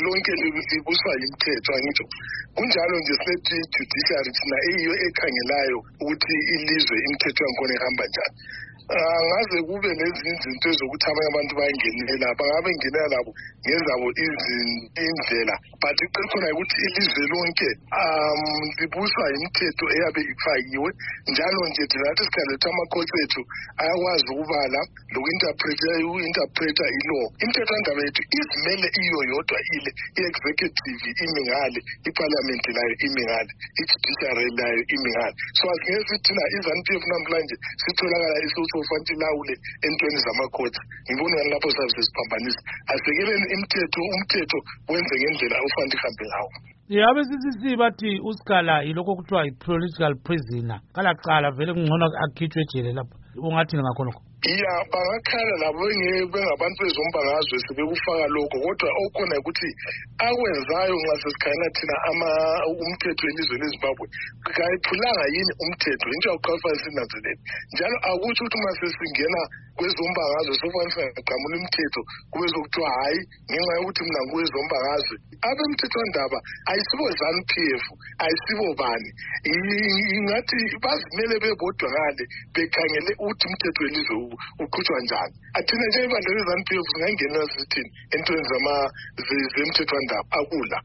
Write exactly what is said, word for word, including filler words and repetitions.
lonke libuswa yimithetho angitsho kunjalo nje sithi judiciary thina eyiyo ekhangelayo ukuthi ilizwe imithetho yakhona ihamba njani. Ngaze kube nezinye izinto ezokuthi abanye abantu bayangenela bangabe ngenela labo ngezabo izindlela but iqiniso ukuthi ilizwe lonke um libuswa imithetho eyabe ifakiwe njalo nje thinathi sikhaletha amakhosi ethu ayakwazi ukubala lokuinterpreta uinterpreta ilaw. Imithetho ndaba yethu izimele iyo yodwa ile i-executive imingale, iparliament layo imingale, i-judiciary layo imingale. So asingeke thina i-ZANU-P F namhlanje sitholakala iso ufanele lawule entweni zamakhosi. Ngibona ngani lapho sabe sesiphambanisa asekeleni imithetho umthetho wenze ngendlela ofanele ihambe ngawo. Yabe sisi bathi uSkhala yiloko kuthiwa i-political prisoner kalacala vele kungcono akhitshwe ejele lapho ungathi ngakho lokho. Iya bangakhala labo bengabantu bezombangazwe sebekufaka lokho kodwa okhona ukuthi akwenzayo nxa sesikhala thina ama umthetho welizwe leZimbabwe kayiphulanga yini umthetho into yokuqhafa sinanzelele njalo akuthi ukuthi mase singena kwezombangazwe sofanele siqhamula imithetho kube zokuthiwa hayi ngenxa yokuthi mina ngwezombangazwe abemthetho ndaba ayisibo ZANU-P F ayisibo bani ingathi bazimele bebodwa ngale bekhangele ukuthi umthetho welizwe uqhutshwa njani. Athina nje ibandla leZANU-P F singangena sithini entweni zama zemthetho ndaba akula.